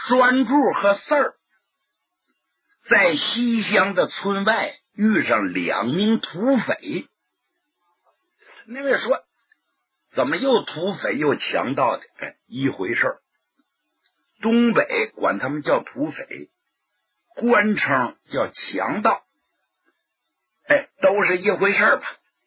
栓柱和四儿在西乡的村外遇上2名土匪。那位说，怎么又土匪又强盗的？一回事儿。东北管他们叫土匪，官称叫强盗，都是一回事儿吧。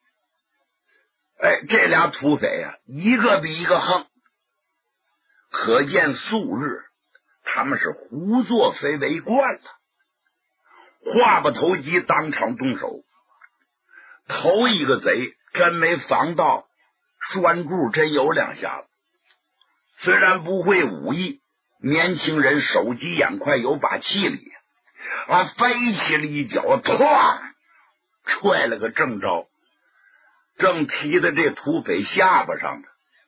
这俩土匪啊，一个比一个横，可见素日他们是胡作非为惯了，话不投机，当场动手。头一个贼真没防到栓柱真有2下子，虽然不会武艺，年轻人手疾眼快，有把气力飞起了一脚，唰踹了个正着，正踢在这土匪下巴上的。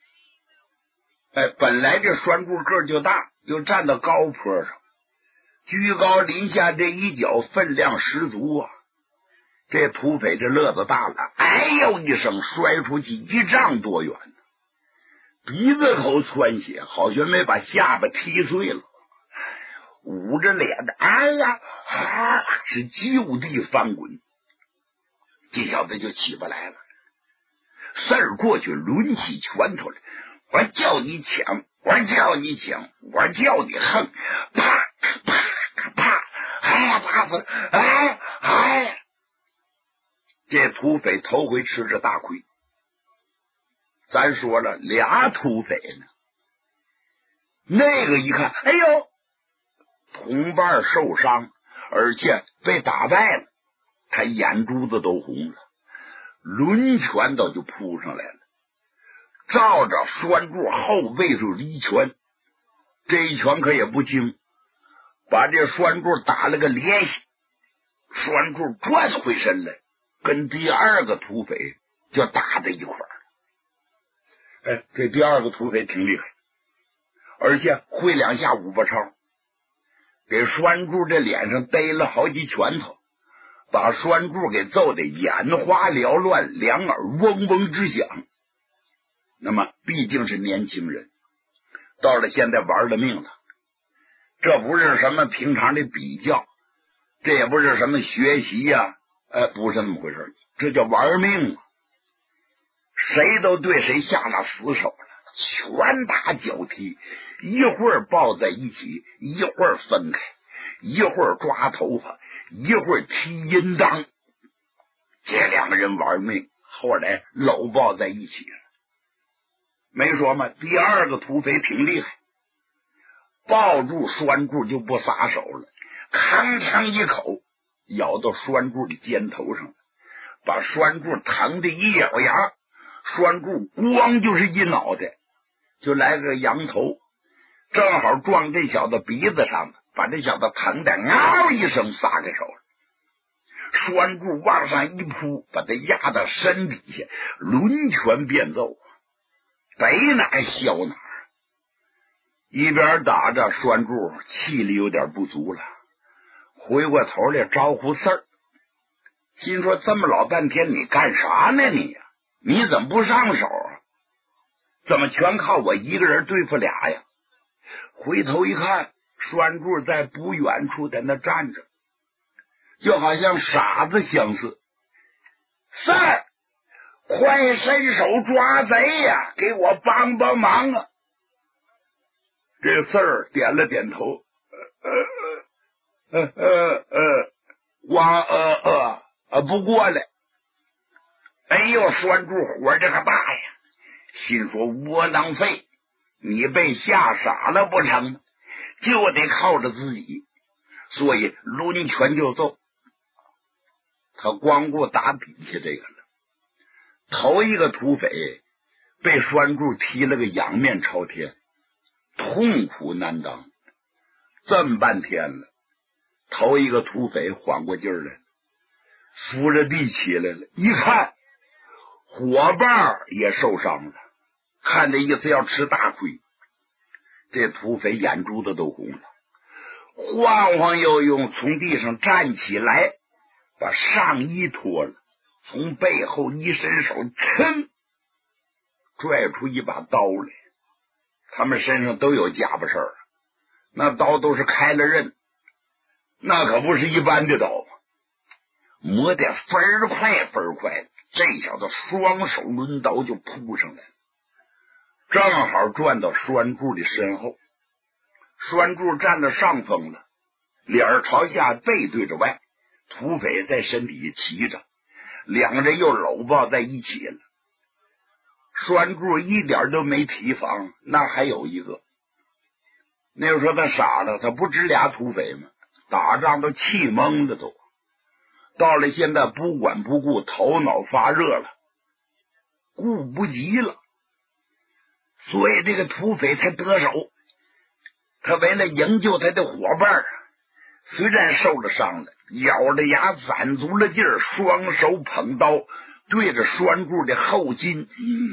本来这栓柱个就大，又站到高坡上，居高临下这一脚分量十足啊！这土匪这乐子大了，哎呦一声摔出去1丈多远，鼻子口窜血，好像没把下巴踢碎了，捂着脸的，哎呀，是就地翻滚。这小子就起不来了，四儿过去抡起拳头来，我叫你抢，我叫你抢，我叫你横，啪啪啪，哎呀，打死了，哎，这土匪头回吃着大亏。咱说了俩土匪呢，那个一看，哎呦，同伴受伤，而且被打败了，他眼珠子都红了，抡拳头就扑上来了，照着栓柱后背上一拳，这一拳可也不轻，把这栓柱打了个趔趄，栓柱转回身来，跟第二个土匪就打在一块儿。这第二个土匪挺厉害，而且会2下五八超，给栓柱这脸上逮了好几拳头，把栓柱给揍得眼花缭乱，两耳嗡嗡直响。那么毕竟是年轻人，到了现在玩了命了，这不是什么平常的比较，这也不是什么学习呀，不是那么回事，这叫玩命啊！谁都对谁下了死手了，拳打脚踢，一会儿抱在一起，一会儿分开，一会儿抓头发，一会儿踢阴裆。这2个人玩命，后来搂抱在一起了。没说嘛，第二个土匪挺厉害，抱住栓柱就不撒手了，铿锵一口咬到栓柱的肩头上，把栓柱疼的一咬牙，栓柱咣就是一脑袋，就来个羊头，正好撞这小子鼻子上，把这小子疼的嗷一声撒开手了。栓柱往上一扑，把他压到身底下，抡拳便揍，逮哪削哪。一边打着，栓柱气力有点不足了，回过头来招呼四儿，心说这么老半天你干啥呢你怎么不上手啊？怎么全靠我一个人对付俩呀？回头一看，栓柱在不远处在那站着，就好像傻子相似。四儿，快伸手抓贼呀，给我帮帮忙啊！这四儿点了点头，不过来。哎呦，栓柱火这个大呀，心说窝囊废，你被吓傻了不成，就得靠着自己，所以抡拳就揍。他光顾打底下这个了，头一个土匪被栓柱踢了个仰面朝天，痛苦难当。这么半天了，头一个土匪缓过劲儿来，扶着地起来了，一看伙伴也受伤了，看这意思要吃大亏。这土匪眼珠子都红了，晃晃悠悠从地上站起来，把上衣脱了，从背后一伸手，噌拽出一把刀来。他们身上都有家伙事儿， 那刀都是开了刃，那可不是一般的刀，磨得分快分快，这小子双手抡刀就扑上来，正好转到栓柱的身后。栓柱占了上风了，脸朝下，背对着外，土匪在身底下骑着，两人又搂抱在一起了。栓柱一点都没提防，那还有一个。那时候他傻了，他不止俩土匪吗？打仗都气懵了都。到了现在不管不顾，头脑发热了，顾不及了，所以这个土匪才得手。他为了营救他的伙伴，虽然受了伤了，咬着牙攒足了劲儿，双手捧刀对着栓柱的后筋，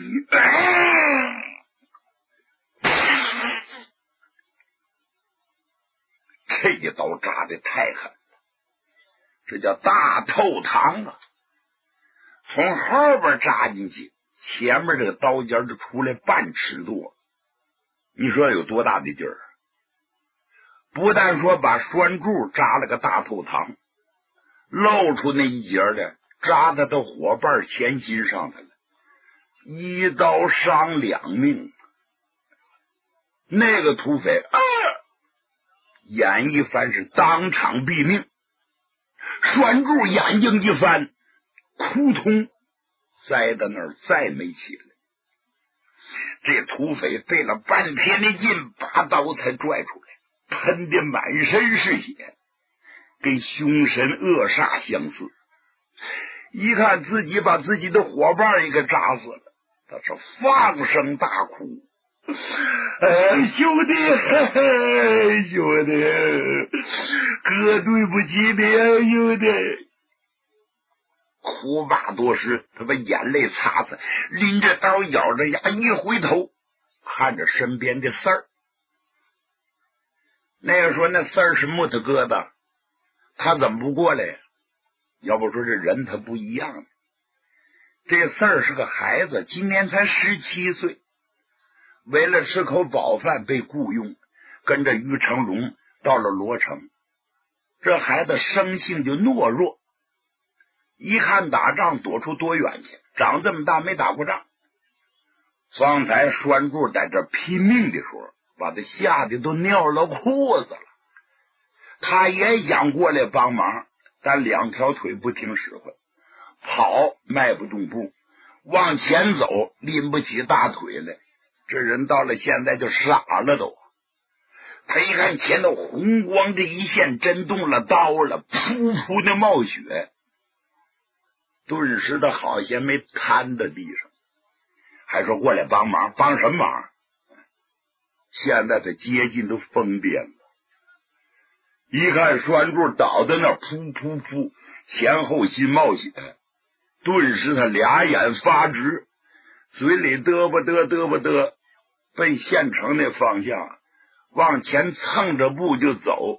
这一刀扎得太狠了，这叫大透膛啊！从后边扎进去，前面这个刀尖就出来半尺多，你说有多大的劲儿？不但说把栓柱扎了个大透膛，露出那一截的扎他的伙伴前心上来了，一刀伤两命。那个土匪眼一翻是当场毙命，栓柱眼睛一翻，扑通栽到那儿，再没起来。这土匪费了半天的劲，把刀才拽出来，喷得满身是血，跟凶神恶煞相似。一看自己把自己的伙伴也给扎死了，他是放声大哭：兄弟，兄弟，哥对不起你啊，兄弟！哭罢多时，他把眼泪擦擦，拎着刀咬着牙，一回头看着身边的四儿。那个说那四儿是木头疙瘩，他怎么不过来呀？要不说这人他不一样，这四儿是个孩子，今年才17岁，为了吃口饱饭被雇佣，跟着于成龙到了罗城。这孩子生性就懦弱，一看打仗躲出多远去，长这么大没打过仗。方才栓柱在这拼命的时候，把他吓得都尿了裤子了。他也想过来帮忙，但两条腿不听使唤，跑迈不动步，往前走拎不起大腿来。这人到了现在就傻了都。他一看前头红光这一线，真动了刀了，噗噗的冒血，顿时他好像没瘫在地上，还说过来帮忙。帮什么忙？现在他接近都疯癫了。一看栓柱倒在那，噗噗噗，前后心冒血，顿时他俩眼发直，嘴里嘚啵嘚嘚啵嘚，奔县城那方向往前蹭着步就走。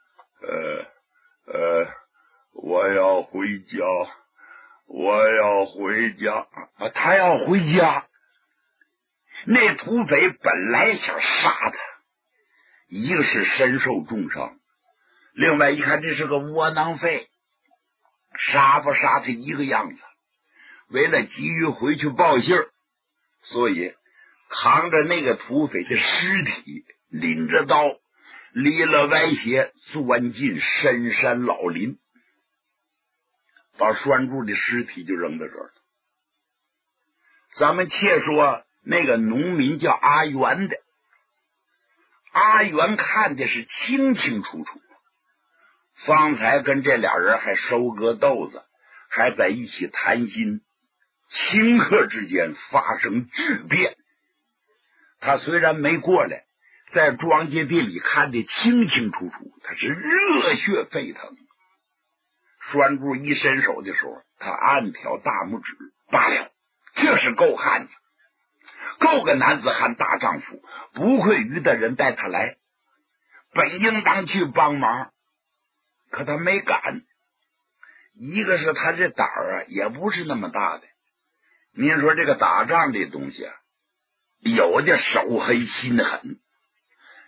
我要回家，我要回家啊！他要回家。那土匪本来想杀他，一个是身受重伤，另外一看这是个窝囊废，杀不杀他一个样子。为了急于回去报信儿，所以扛着那个土匪的尸体，拎着刀离了歪斜，钻进深山老林，把栓柱的尸体就扔到这儿了。咱们且说那个农民叫阿元的，阿元看的是清清楚楚，方才跟这俩人还收割豆子，还在一起谈心，顷刻之间发生巨变。他虽然没过来，在庄稼地里看得清清楚楚，他是热血沸腾。栓柱一伸手的时候，他暗挑大拇指，罢了，这是够汉子，够个男子汉大丈夫，不愧于的人带他来，本应当去帮忙，可他没敢。一个是他这胆儿也不是那么大的。您说这个打仗这东西有的手黑心狠，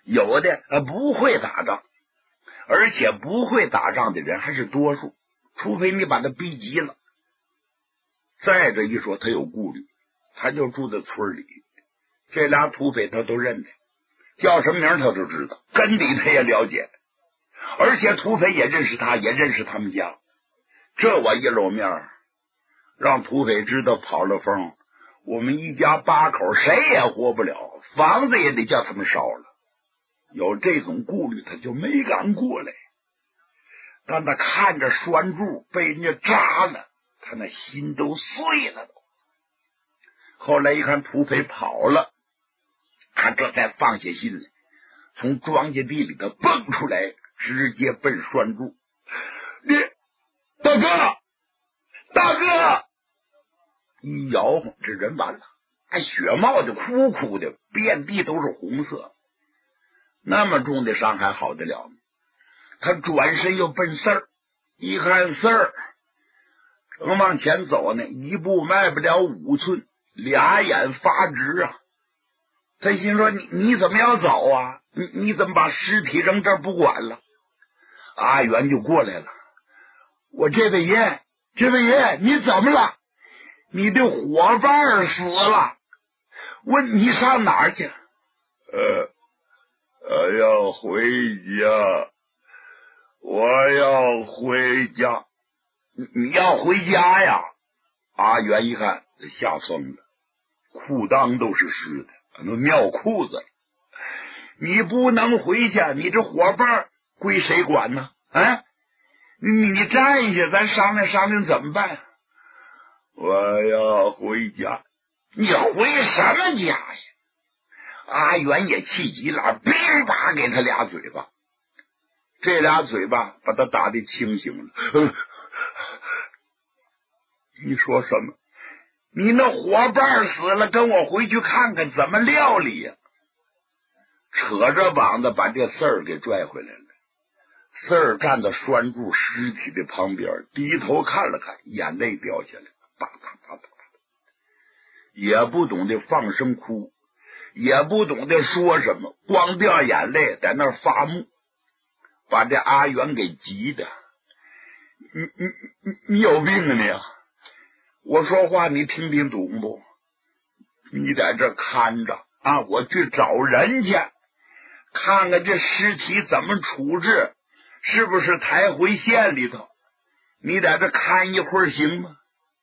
有的不会打仗，而且不会打仗的人还是多数，除非你把他逼急了。再者一说，他有顾虑，他就住在村里，这俩土匪他都认得，叫什么名他都知道，根底他也了解，而且土匪也认识他，也认识他们家。这我一露面，让土匪知道跑了风，我们一家8口谁也活不了，房子也得叫他们烧了。有这种顾虑，他就没敢过来。但他看着栓柱被人家扎了，他那心都碎了都。后来一看土匪跑了，他这才放下心来，从庄稼地里头蹦出来，直接奔栓柱。你大哥，大哥！一摇晃，这人完了，还血冒的哭哭的，遍地都是红色，那么重的伤还好得了吗？他转身又奔四儿，一看四儿正往前走呢，一步迈不了5寸，俩眼发直啊！他心说你怎么要走啊？你怎么把尸体扔这儿不管了？阿元就过来了，我这位爷，你怎么了？你的伙伴死了，问你上哪儿去？要回家，我要回家。你要回家呀？阿元一看吓疯了，裤裆都是湿的，都尿裤子了。你不能回去，你这伙伴归谁管呢？啊，你站下，咱商量商量怎么办？我要回家。你回什么家呀？阿元也气急了，乒啪给他俩嘴巴，这俩嘴巴把他打得清醒了。你说什么？你那伙伴死了，跟我回去看看怎么料理呀？扯着膀子把这四儿给拽回来了。四儿站在栓柱尸体的旁边，低头看了看，眼泪掉下来，吧嗒吧嗒，也不懂得放声哭，也不懂得说什么，光掉眼泪，在那儿发木，把这阿元给急的。你有病啊你！我说话你听听懂不？你在这看着啊，我去找人去，看看这尸体怎么处置，是不是抬回县里头？你在这看一会儿行吗？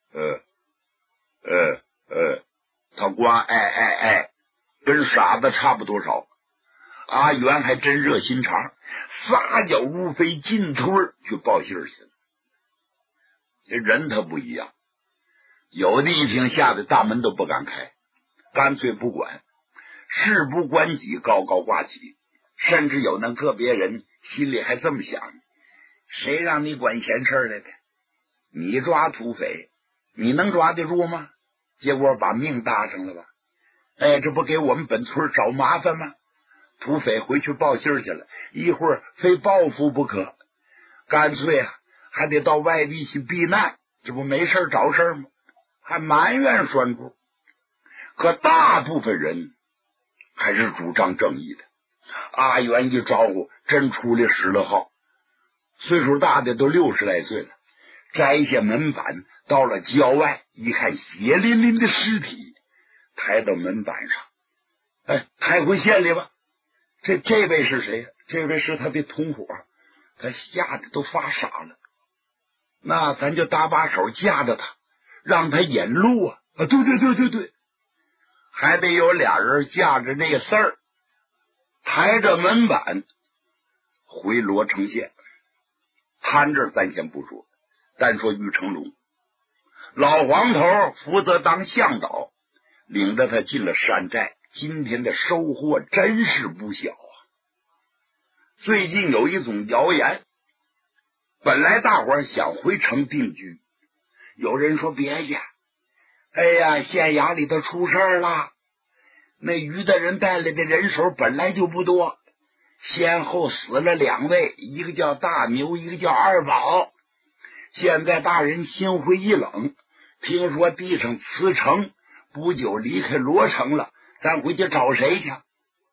他光跟傻子差不多少。阿元还真热心肠，撒脚如飞，进村去报信去了。这人他不一样，有的一听吓得大门都不敢开，干脆不管，事不关己，高高挂起。甚至有那个别人心里还这么想，谁让你管闲事来的？你抓土匪，你能抓得住吗？结果把命搭上了吧？这不给我们本村找麻烦吗？土匪回去报信去了，一会儿非报复不可，干脆还得到外地去避难，这不没事找事吗？还埋怨栓柱。可大部分人还是主张正义的。阿元一招呼，真出来使了号，岁数大的都60来岁了，摘下门板，到了郊外一看，血淋淋的尸体抬到门板上，抬回县里吧。这位是谁？这位是他的同伙，他吓得都发傻了。那咱就搭把手架着他，让他引路啊！对，还得有俩人架着那个丝儿，抬着门板回罗城县。摊这咱先不说，单说玉成龙，老黄头负责当向导，领着他进了山寨。今天的收获真是不小啊！最近有一种谣言，本来大伙儿想回城定居，有人说别去，县衙里头出事了，那于大人带来的人手本来就不多，先后死了2位，一个叫大牛，一个叫二宝。现在大人心灰意冷，听说地上辞呈，不久离开罗城了，咱回去找谁去？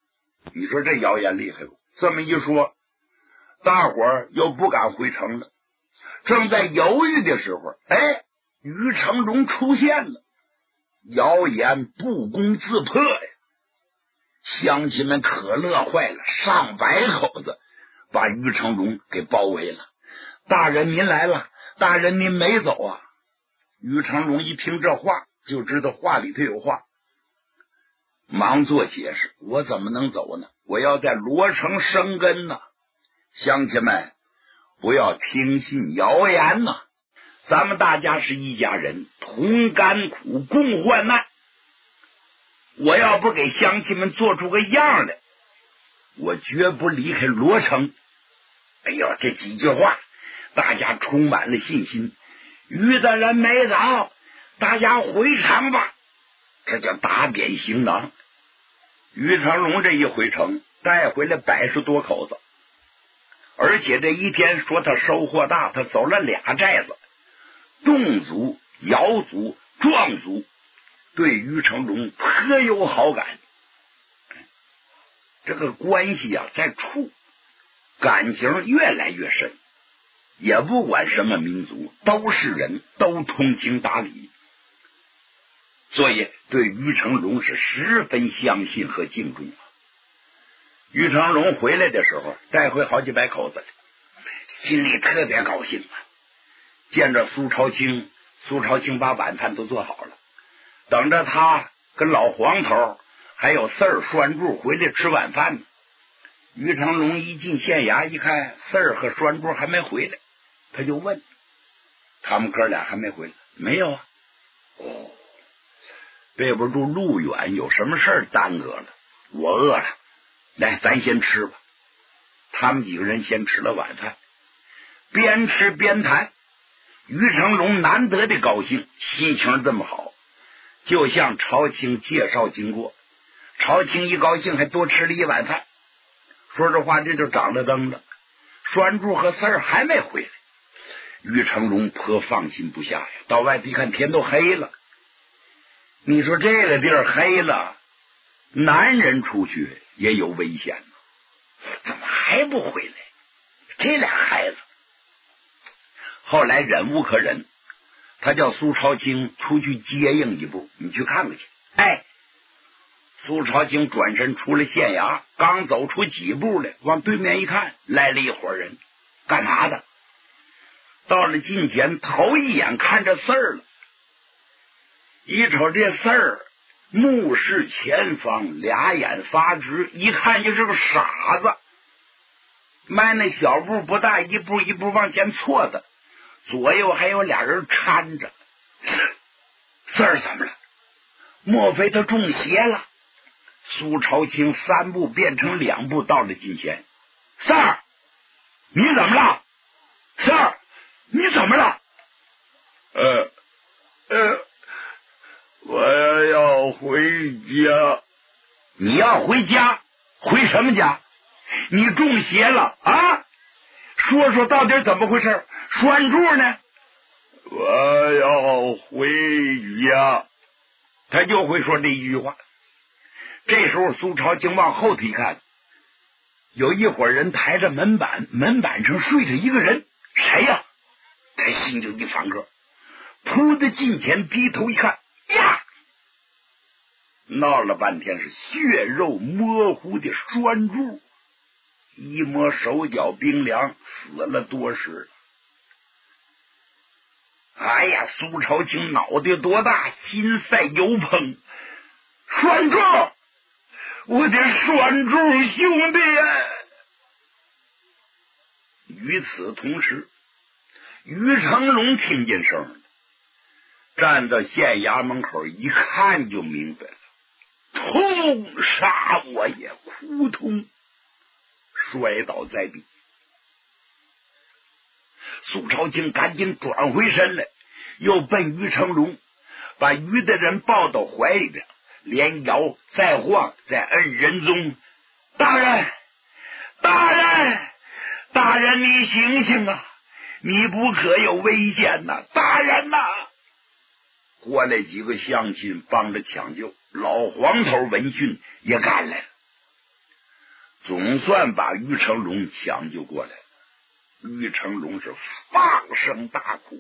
你说这谣言厉害不？这么一说，大伙儿又不敢回城了。正在犹豫的时候，于成龙出现了，谣言不攻自破呀！乡亲们可乐坏了，上百口子把于成龙给包围了。大人您来了，大人您没走啊！于成龙一听这话，就知道话里头有话，忙做解释：我怎么能走呢？我要在罗城生根呢！乡亲们，不要听信谣言呐！咱们大家是一家人，同甘苦，共患难。我要不给乡亲们做出个样来，我绝不离开罗城。哎呦，这几句话，大家充满了信心。于大人没走，大家回城吧。这叫打点行囊。于成龙这一回城，带回来100多口子，而且这一天说他收获大，他走了2寨子，侗族、瑶族、壮族对于成龙颇有好感。这个关系啊在处，感情越来越深，也不管什么民族，都是人，都通情达理，所以对于成龙是十分相信和敬重啊。于成龙回来的时候带回好几百口子，心里特别高兴啊。见着苏朝清，苏朝清把晚饭都做好了，等着他跟老黄头还有四儿、栓柱回来吃晚饭呢。于成龙一进县衙一看，四儿和栓柱还没回来，他就问：他们哥俩还没回来？没有啊。哦，对不住路远，有什么事儿耽搁了？我饿了，来，咱先吃吧。他们几个人先吃了晚饭，边吃边谈。于成龙难得的高兴，心情这么好，就向朝清介绍经过。朝清一高兴，还多吃了一碗饭。说实话，这就长了灯了。栓柱和四儿还没回来，于成龙颇放心不下呀。到外地看，天都黑了。你说这个地儿黑了，男人出去也有危险呢，怎么还不回来？这俩孩子。后来忍无可忍，他叫苏朝清出去接应一步，你去看看去。苏朝清转身出了县衙，刚走出几步来，往对面一看，来了一伙人，干嘛的？到了近前，头一眼看着四儿了，一瞅这四儿目视前方，俩眼发直，一看就是个傻子，迈那小步不大，一步一步往前错的，左右还有俩人搀着。四儿怎么了？莫非他中邪了？苏朝清3步变成2步到了近前。四儿，你怎么了？四儿，你怎么了？ 我要回家。 你要回家？回什么家？你中邪了啊？说说到底怎么回事？栓柱呢？ 我要回家。 他就会说这一句话。这时候苏朝清往后头一看，有一伙人抬着门板，门板上睡着一个人。谁呀？他心就一翻个，扑的近前低头一看，呀！闹了半天是血肉模糊的栓柱，一摸手脚冰凉，死了多时了。哎呀，苏朝清脑袋多大，心赛油烹。栓柱，我的栓柱兄弟呀！与此同时，于成龙听见声了，站到县衙门口一看就明白了，痛杀我也！哭痛，摔倒在地。苏朝清赶紧转回身来，又奔于成龙，把于的人抱到怀里边，连摇再晃，再摁人中。大人，大人，大人，你醒醒啊！你不可有危险呐！大人呐！过来几个乡亲帮着抢救，老黄头闻讯也赶来了。 总算把于成龙抢救过来了。于成龙是放声大哭。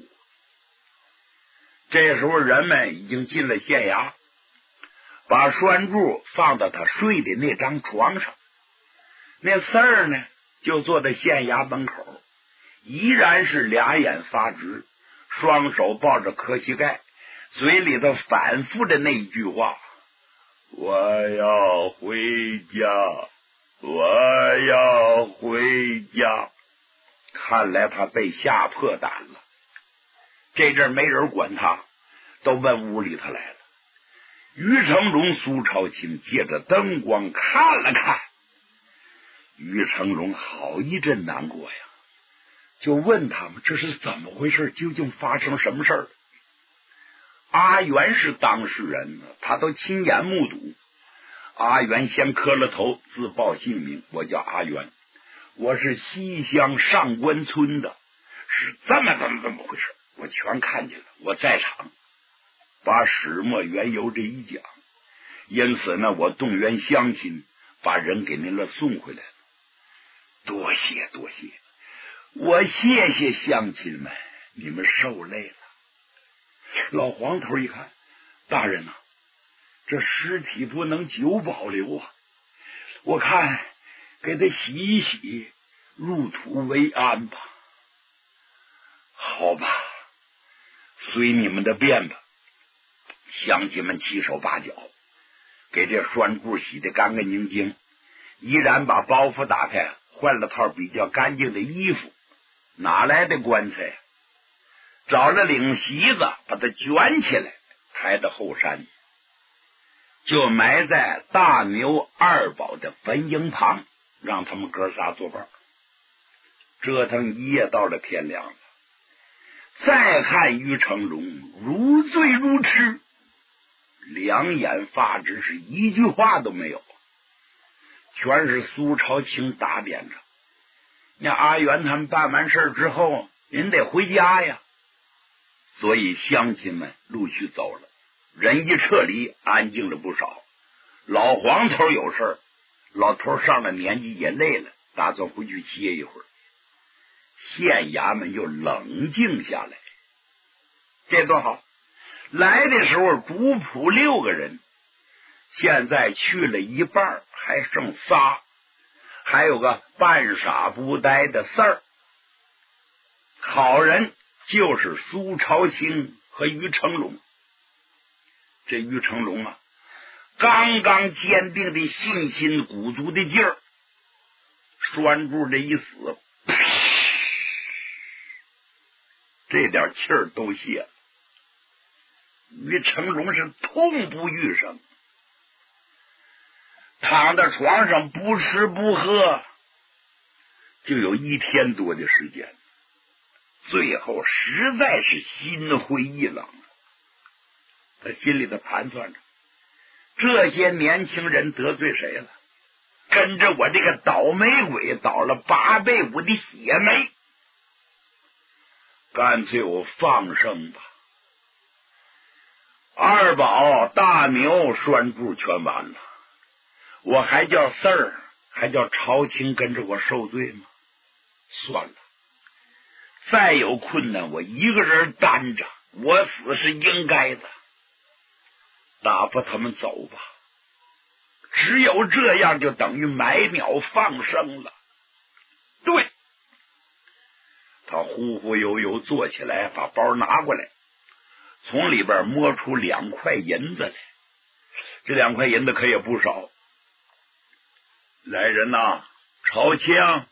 这时候人们已经进了县衙，把栓柱放到他睡的那张床上，那四儿呢就坐在县衙门口，依然是俩眼发直，双手抱着磕膝盖，嘴里头反复的那一句话：我要回家，我要回家。看来他被吓破胆了。这阵没人管他，都奔屋里头来了。于成龙、苏朝清借着灯光看了看，于成龙好一阵难过呀，就问他们这是怎么回事，究竟发生什么事儿？阿元是当事人，他都亲眼目睹。阿元先磕了头，自报姓名：我叫阿元，我是西乡上官村的，是这么回事，我全看见了，我在场。把始末缘由这一讲，因此呢，我动员乡亲把人给您了送回来了。多谢多谢，我谢谢乡亲们，你们受累了。老黄头一看，大人呐，这尸体不能久保留啊，我看给他洗一洗，入土为安吧。好吧，随你们的便吧。乡亲们七手八脚，给这栓柱洗得干干净净，依然把包袱打开，换了套比较干净的衣服。哪来的棺材？找了领席子，把它卷起来，抬到后山，就埋在大牛二宝的坟茔旁，让他们哥仨作伴。折腾一夜，到了天亮了。再看于成龙如醉如痴，两眼发直，是一句话都没有，全是苏朝清打点着。那阿元他们办完事之后，人得回家呀，所以乡亲们陆续走了，人一撤离，安静了不少。老黄头有事儿，老头上了年纪也累了，打算回去歇一会儿。县衙门又冷静下来。这多好，来的时候主仆6个人，现在去了一半，还剩仨，还有个半傻不呆的四儿。好人就是苏朝清和于成龙。这于成龙啊，刚刚坚定的信心鼓足的劲儿，栓柱这一死，这点气儿都泄了。于成龙是痛不欲生，躺在床上不吃不喝，就有1天多的时间。最后实在是心灰意冷，他心里头盘算着，这些年轻人得罪谁了？跟着我这个倒霉鬼倒了8倍5的血霉，干脆我放生吧。二宝、大牛、栓柱全完了，我还叫四儿，还叫朝清跟着我受罪吗？算了，再有困难我一个人担着，我死是应该的。打发他们走吧，只有这样就等于买鸟放生了。对，他忽忽悠悠坐起来，把包拿过来，从里边摸出2块银子来。这2块银子可也不少。来人呐，朝清，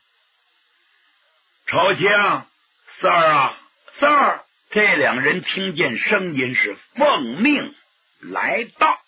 朝清，四儿啊，四儿！这2人听见声音是奉命来到。